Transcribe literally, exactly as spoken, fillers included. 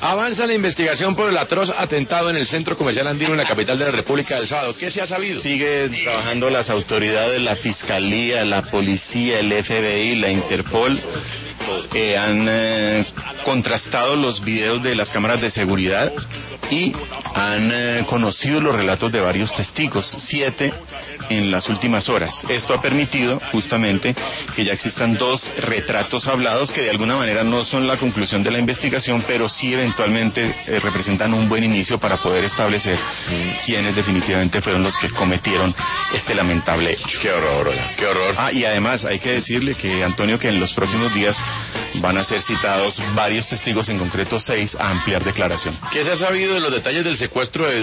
Avanza la investigación por el atroz atentado en el centro comercial andino en la capital de la República del sábado. ¿Qué se ha sabido? Sigue trabajando las autoridades, la Fiscalía, la Policía, el F B I, la Interpol. Eh, han eh, contrastado los videos de las cámaras de seguridad y han eh, conocido los relatos de varios testigos, siete en las últimas horas. Esto ha permitido justamente que ya existan dos retratos hablados que de alguna manera no son la conclusión de la investigación, pero sí eventualmente eh, representan un buen inicio para poder establecer quiénes definitivamente fueron los que cometieron este lamentable hecho. Qué horror, qué horror. Ah, y además hay que decirle que, Antonio, que en los próximos días van a ser citados varios testigos, en concreto seis, a ampliar declaración. ¿Qué se ha sabido de los detalles del secuestro de